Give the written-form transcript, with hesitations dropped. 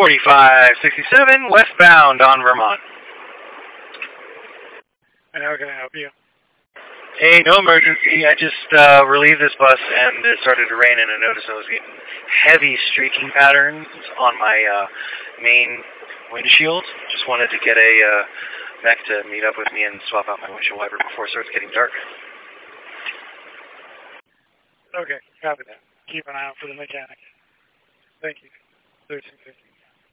4567 westbound on Vermont. And how can I help you? Hey, no emergency. I just relieved this bus and it started to rain and I noticed I was getting heavy streaking patterns on my main windshield. Just wanted to get a mech to meet up with me and swap out my windshield wiper before it starts getting dark. Okay, copy that. Keep an eye out for the mechanic. Thank you. 1350.